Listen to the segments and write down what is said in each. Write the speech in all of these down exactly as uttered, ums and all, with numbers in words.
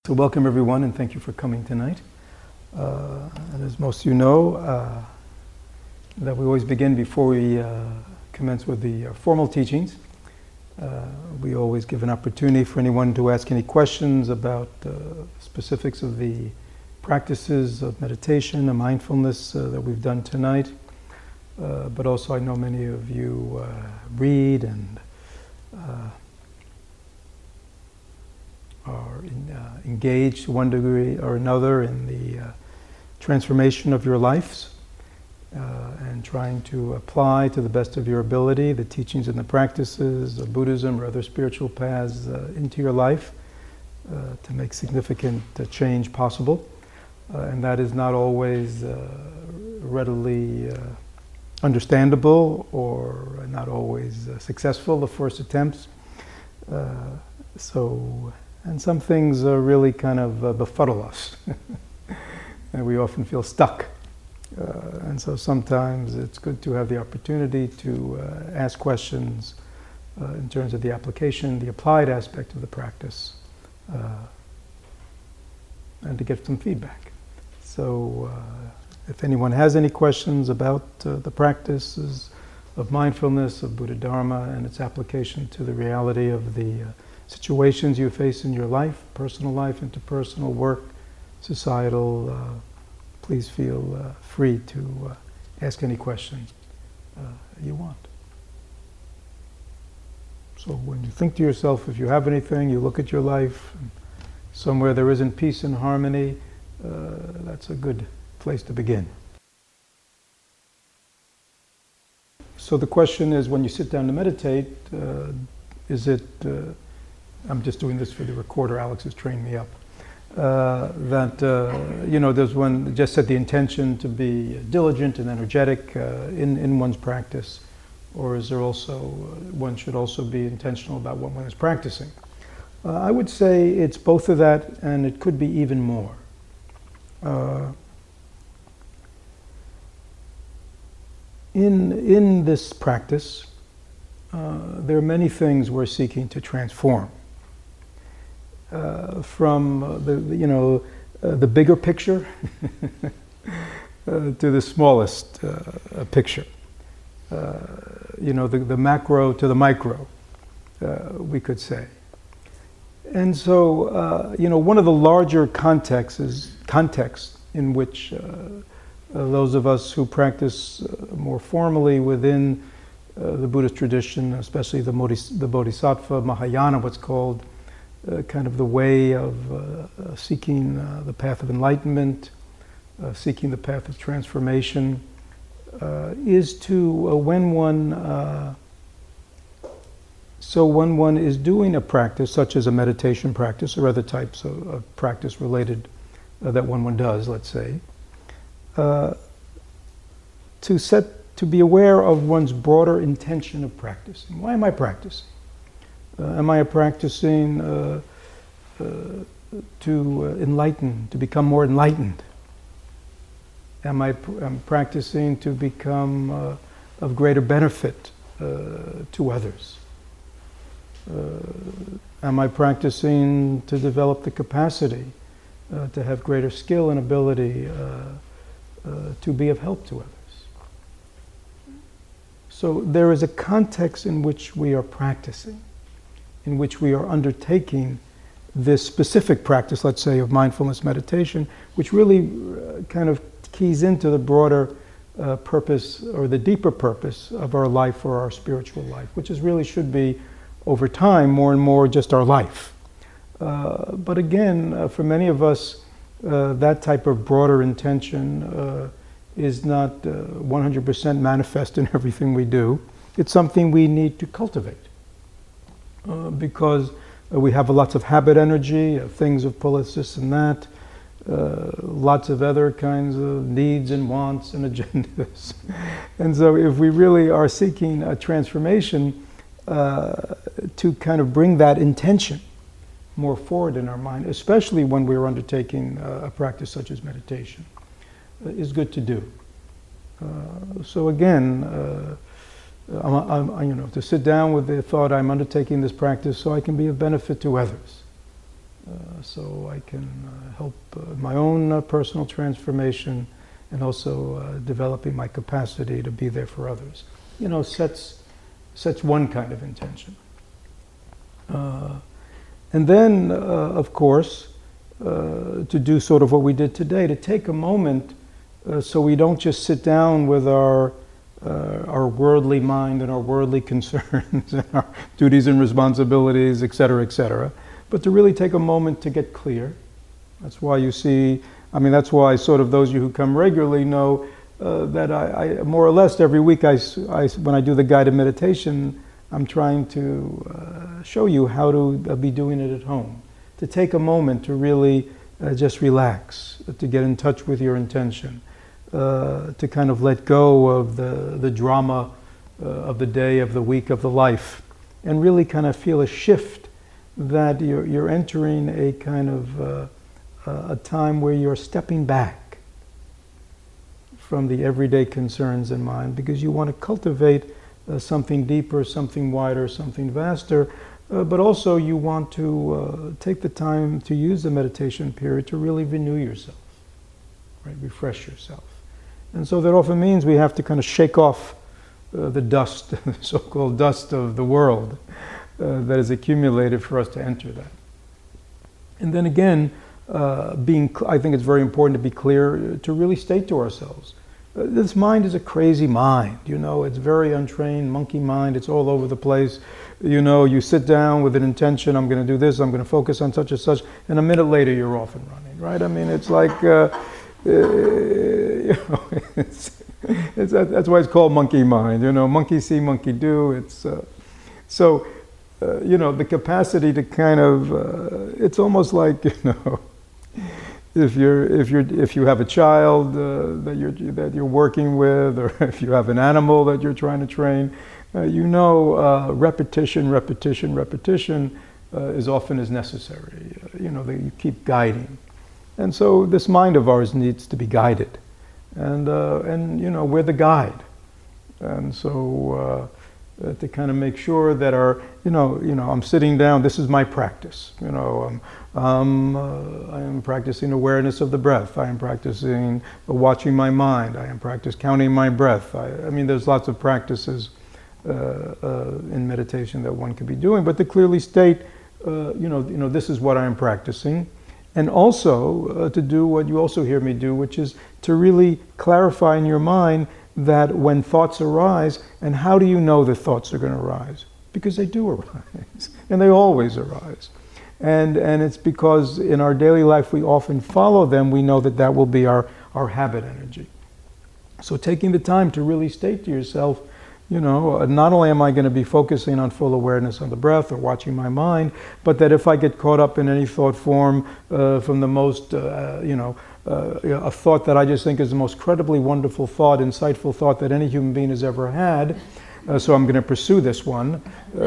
So welcome everyone, and thank you for coming tonight. Uh, and as most of you know, uh, that we always begin before we uh, commence with the uh, formal teachings. Uh, we always give an opportunity for anyone to ask any questions about uh, specifics of the practices of meditation and mindfulness uh, that we've done tonight. Uh, but also I know many of you uh, read and uh, are in, uh, engaged to one degree or another in the uh, transformation of your lives uh, and trying to apply to the best of your ability the teachings and the practices of Buddhism or other spiritual paths uh, into your life uh, to make significant uh, change possible. Uh, and that is not always uh, readily uh, understandable or not always uh, successful, the first attempts. Uh, so And some things uh, really kind of uh, befuddle us. And we often feel stuck. Uh, and so sometimes it's good to have the opportunity to uh, ask questions uh, in terms of the application, the applied aspect of the practice, uh, and to get some feedback. So uh, if anyone has any questions about uh, the practices of mindfulness, of Buddha Dharma, and its application to the reality of the uh, situations you face in your life, personal life, interpersonal, work, societal, uh, please feel uh, free to uh, ask any questions uh, you want. So when you think to yourself, if you have anything, you look at your life, and somewhere there isn't peace and harmony, uh, that's a good place to begin. So the question is, when you sit down to meditate, uh, is it uh, I'm just doing this for the recorder, Alex has trained me up, uh, that, uh, you know, there's one, just set the intention to be diligent and energetic uh, in, in one's practice, or is there also, uh, one should also be intentional about what one is practicing? Uh, I would say it's both of that, and it could be even more. Uh, in, in this practice, uh, there are many things we're seeking to transform. Uh, from uh, the, the you know uh, the bigger picture uh, to the smallest uh, picture, uh, you know the, the macro to the micro, uh, we could say. And so uh, you know one of the larger contexts is context in which uh, uh, those of us who practice uh, more formally within uh, the Buddhist tradition, especially the, Bodhis- the Bodhisattva Mahayana, what's called. Uh, kind of the way of uh, uh, seeking uh, the path of enlightenment, uh, seeking the path of transformation, uh, is to, uh, when one, uh, so when one is doing a practice, such as a meditation practice or other types of, of practice related uh, that one one does, let's say, uh, to set, to be aware of one's broader intention of practicing. Why am I practicing? Uh, am I practicing uh, uh, to uh, enlighten, to become more enlightened? Am I pr- am practicing to become uh, of greater benefit uh, to others? Uh, am I practicing to develop the capacity uh, to have greater skill and ability uh, uh, to be of help to others? So there is a context in which we are practicing, in which we are undertaking this specific practice, let's say, of mindfulness meditation, which really uh, kind of keys into the broader uh, purpose or the deeper purpose of our life or our spiritual life, which is really should be, over time, more and more just our life. Uh, but again, uh, for many of us, uh, that type of broader intention uh, is not uh, one hundred percent manifest in everything we do. It's something we need to cultivate. Uh, because uh, we have lots of habit energy, uh, things of pull us this and that, uh, lots of other kinds of needs and wants and agendas. And so if we really are seeking a transformation uh, to kind of bring that intention more forward in our mind, especially when we're undertaking uh, a practice such as meditation, uh, is good to do. Uh, so again, uh, I'm, I'm, you know, to sit down with the thought I'm undertaking this practice so I can be of benefit to others. uh, so I can uh, help uh, my own uh, personal transformation and also uh, developing my capacity to be there for others. You know, sets, sets one kind of intention. Uh, and then, uh, of course, uh, to do sort of what we did today, to take a moment uh, so we don't just sit down with our uh, our worldly mind and our worldly concerns and our duties and responsibilities, et cetera, et cetera, but to really take a moment to get clear. That's why you see, I mean, that's why sort of those of you who come regularly know uh, that I, I, more or less every week, I, I, when I do the guided meditation, I'm trying to uh, show you how to uh, be doing it at home. To take a moment to really uh, just relax, to get in touch with your intention, uh, to kind of let go of the, the drama uh, of the day, of the week, of the life, and really kind of feel a shift that you're, you're entering a kind of uh, a time where you're stepping back from the everyday concerns in mind, because you want to cultivate uh, something deeper, something wider, something vaster, uh, but also you want to uh, take the time to use the meditation period to really renew yourself, right? Refresh yourself. And so that often means we have to kind of shake off uh, the dust, the so-called dust of the world uh, that is accumulated for us to enter that. And then again, Uh, being, I think it's very important to be clear, to really state to ourselves, uh, this mind is a crazy mind, you know, it's very untrained, monkey mind, it's all over the place. You know, you sit down with an intention, I'm going to do this, I'm going to focus on such and such, and a minute later you're off and running, right? I mean, it's like, uh, uh, you know, it's, it's, that's why it's called monkey mind, you know, monkey see, monkey do. It's uh, so, uh, you know, the capacity to kind of, uh, it's almost like, you know, If you're, if you're, if you have a child uh, that you're that you're working with, or if you have an animal that you're trying to train, uh, you know, uh, repetition, repetition, repetition uh, is often as necessary. Uh, you know, that you keep guiding, and so this mind of ours needs to be guided, and uh, and you know, we're the guide, and so. Uh, Uh, to kind of make sure that our, you know, you know, I'm sitting down. This is my practice. You know, um, um, uh, I am practicing awareness of the breath. I am practicing uh, watching my mind. I am practicing counting my breath. I, I mean, there's lots of practices uh, uh, in meditation that one could be doing, but to clearly state, uh, you know, you know, this is what I am practicing, and also uh, to do what you also hear me do, which is to really clarify in your mind that when thoughts arise, and how do you know the thoughts are going to arise? Because they do arise, and they always arise. And and it's because in our daily life we often follow them, we know that that will be our, our habit energy. So taking the time to really state to yourself, you know, not only am I going to be focusing on full awareness on the breath or watching my mind, but that if I get caught up in any thought form uh, from the most, uh, you know, Uh, a thought that I just think is the most credibly wonderful thought, insightful thought that any human being has ever had, uh, so I'm going to pursue this one,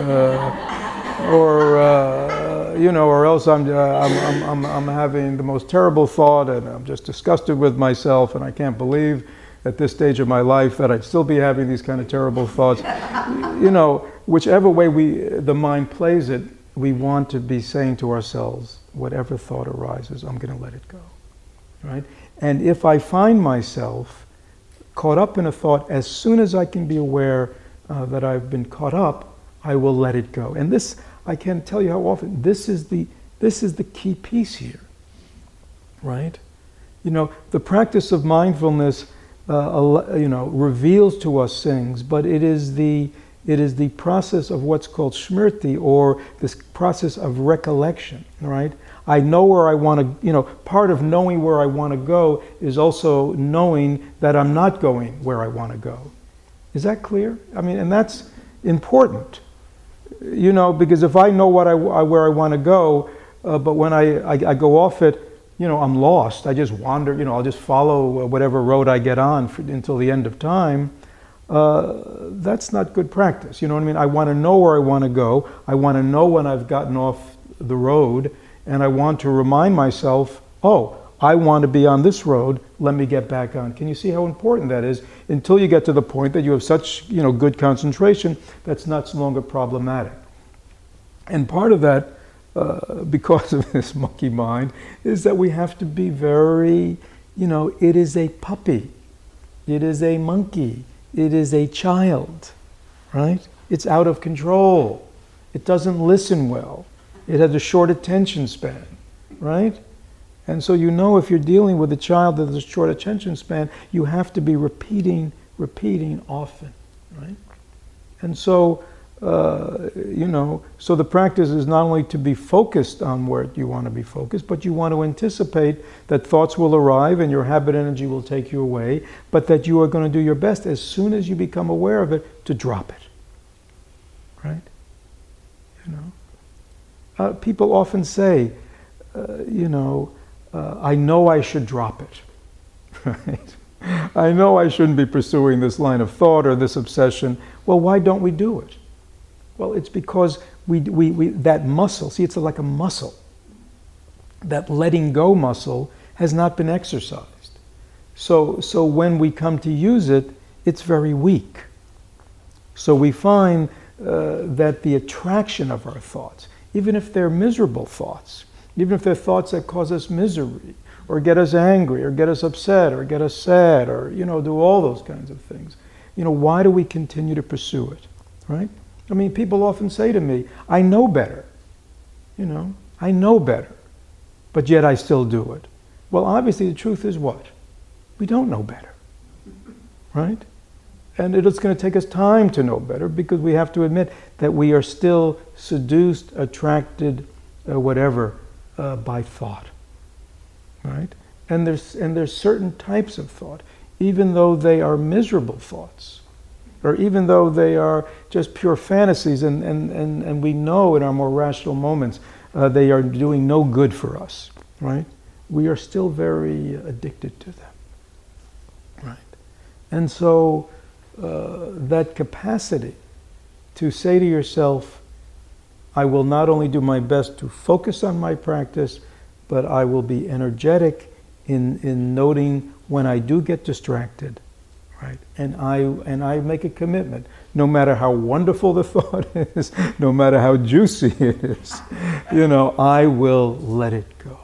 uh, or uh, you know, or else I'm, uh, I'm, I'm, I'm, I'm having the most terrible thought, and I'm just disgusted with myself, and I can't believe at this stage of my life that I'd still be having these kind of terrible thoughts. You know, whichever way we the mind plays it, we want to be saying to ourselves, whatever thought arises, I'm going to let it go. Right? And if I find myself caught up in a thought, as soon as I can be aware uh, that I've been caught up, I will let it go. And this, I can't tell you how often, this is the this is the key piece here. Right? You know, the practice of mindfulness, uh, you know, reveals to us things, but it is the it is the process of what's called smriti, or this process of recollection. Right? I know where I want to, you know, part of knowing where I want to go is also knowing that I'm not going where I want to go. Is that clear? I mean, and that's important, you know, because if I know what I, where I want to go, uh, but when I, I, I go off it, you know, I'm lost. I just wander, you know, I'll just follow whatever road I get on for, until the end of time. Uh, that's not good practice. You know what I mean? I want to know where I want to go. I want to know when I've gotten off the road. And I want to remind myself, oh, I want to be on this road, let me get back on. Can you see how important that is? Until you get to the point that you have such, you know, good concentration, that's not no longer problematic. And part of that uh, because of this monkey mind, is that we have to be very, you know, it is a puppy, it is a monkey, it is a child, right? It's out of control. It doesn't listen well. It has a short attention span, right? And so you know if you're dealing with a child that has a short attention span, you have to be repeating, repeating often, right? And so, uh, you know, so the practice is not only to be focused on where you want to be focused, but you want to anticipate that thoughts will arrive and your habit energy will take you away, but that you are going to do your best as soon as you become aware of it to drop it, right? You know, uh, people often say, uh, you know, Uh, I know I should drop it, right? I know I shouldn't be pursuing this line of thought or this obsession. Well, why don't we do it? Well, it's because we, we, we that muscle, see, it's like a muscle. That letting go muscle has not been exercised. So, so when we come to use it, it's very weak. So we find uh, that the attraction of our thoughts, even if they're miserable thoughts, even if they're thoughts that cause us misery, or get us angry, or get us upset, or get us sad, or, you know, do all those kinds of things. You know, why do we continue to pursue it, right? I mean, people often say to me, I know better, you know, I know better, but yet I still do it. Well, obviously the truth is what? We don't know better, right? And it's going to take us time to know better, because we have to admit that we are still seduced, attracted, uh, whatever, Uh, by thought, right? And there's and there's certain types of thought, even though they are miserable thoughts, or even though they are just pure fantasies, and and and, and we know in our more rational moments uh, they are doing no good for us, right? We are still very addicted to them, right? And so uh, that capacity to say to yourself, I will not only do my best to focus on my practice, but I will be energetic in, in noting when I do get distracted, right? And I and I make a commitment, no matter how wonderful the thought is, no matter how juicy it is, you know, I will let it go,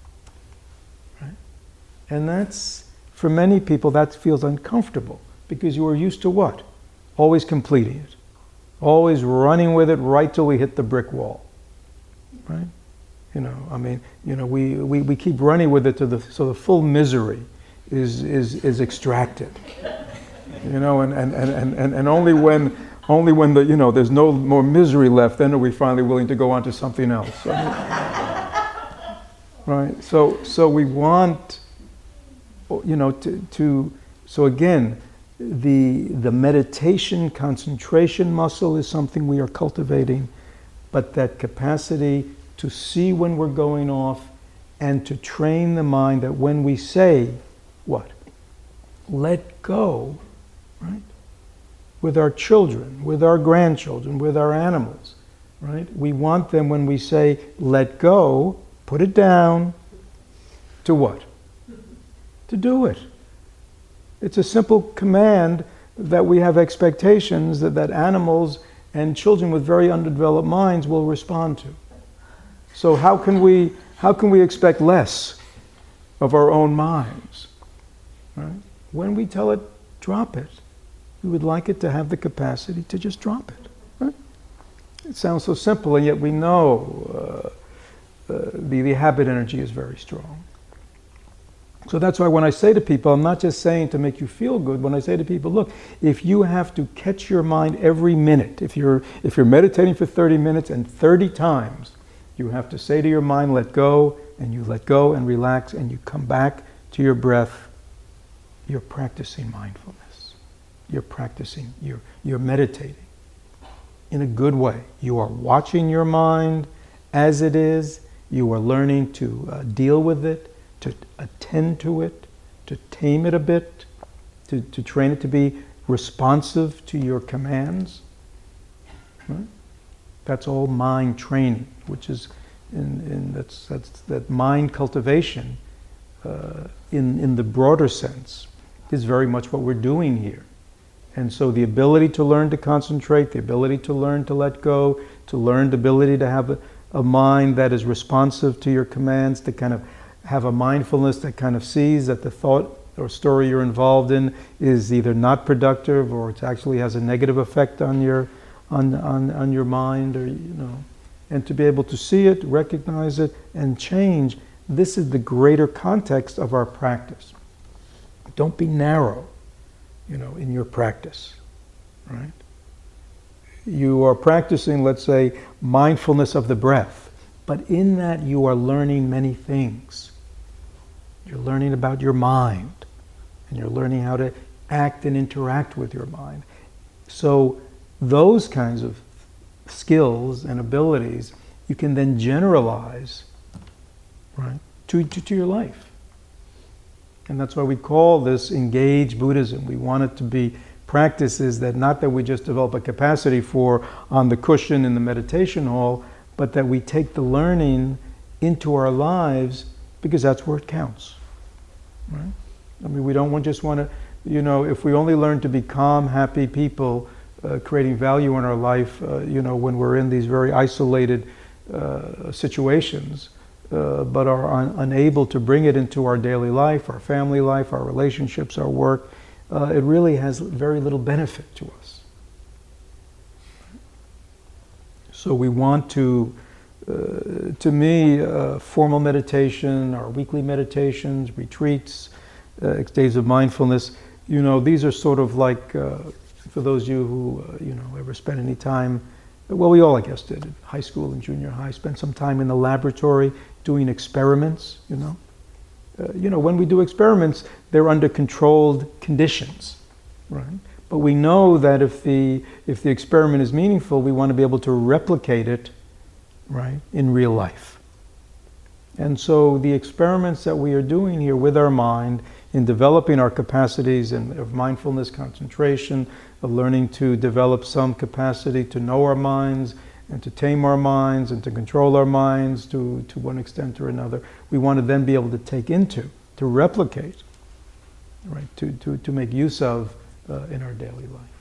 right? And that's, for many people, that feels uncomfortable, because you are used to what? Always completing it. Always running with it right till we hit the brick wall, right? You know, I mean, you know, we, we, we keep running with it to the so the full misery is is is extracted, you know, and and, and, and, and only when only when the you know there's no more misery left, then are we finally willing to go on to something else, I mean, right? So so we want, you know, to to so again. The, the meditation, concentration muscle is something we are cultivating, but that capacity to see when we're going off and to train the mind that when we say, what? Let go, right? With our children, with our grandchildren, with our animals, right? We want them, when we say, let go, put it down, to what? To do it. It's a simple command that we have expectations that, that animals and children with very undeveloped minds will respond to. So how can we how can we expect less of our own minds? Right? When we tell it, drop it, we would like it to have the capacity to just drop it. Right? It sounds so simple, and yet we know uh, uh, the, the habit energy is very strong. So that's why when I say to people, I'm not just saying to make you feel good. When I say to people, look, if you have to catch your mind every minute, if you're if you're meditating for thirty minutes and thirty times, you have to say to your mind, let go, and you let go and relax, and you come back to your breath, you're practicing mindfulness. You're practicing, you're, you're meditating in a good way. You are watching your mind as it is. You are learning to uh, deal with it, to attend to it, to tame it a bit, to, to train it to be responsive to your commands. Right? That's all mind training, which is in, in that's that's that mind cultivation uh, in in the broader sense is very much what we're doing here. And so the ability to learn to concentrate, the ability to learn to let go, to learn the ability to have a, a mind that is responsive to your commands, to kind of have a mindfulness that kind of sees that the thought or story you're involved in is either not productive or it actually has a negative effect on your on, on, on your mind, or you know, and to be able to see it, recognize it, and change. This is the greater context of our practice. Don't be narrow, you know, in your practice, right? You are practicing, let's say, mindfulness of the breath, but in that you are learning many things. You're learning about your mind, and you're learning how to act and interact with your mind. So those kinds of skills and abilities you can then generalize, right, to, to, to your life. And that's why we call this engaged Buddhism. We want it to be practices that not that we just develop a capacity for on the cushion in the meditation hall, but that we take the learning into our lives, because that's where it counts, right? I mean, we don't want, just want to, you know, if we only learn to be calm, happy people, uh, creating value in our life, uh, you know, when we're in these very isolated uh, situations, uh, but are un- unable to bring it into our daily life, our family life, our relationships, our work, uh, it really has very little benefit to us. So we want to, uh, to me, uh, formal meditation, our weekly meditations, retreats, uh, days of mindfulness, you know, these are sort of like, uh, for those of you who, uh, you know, ever spent any time, well, we all, I guess, did, in high school and junior high, spent some time in the laboratory doing experiments, you know. Uh, you know, when we do experiments, they're under controlled conditions, right? But we know that if the if the experiment is meaningful, we want to be able to replicate it, right, in real life. And so the experiments that we are doing here with our mind in developing our capacities and of mindfulness, concentration, of learning to develop some capacity to know our minds and to tame our minds and to control our minds to, to one extent or another, we want to then be able to take into, to replicate, right, to, to, to make use of uh, in our daily life.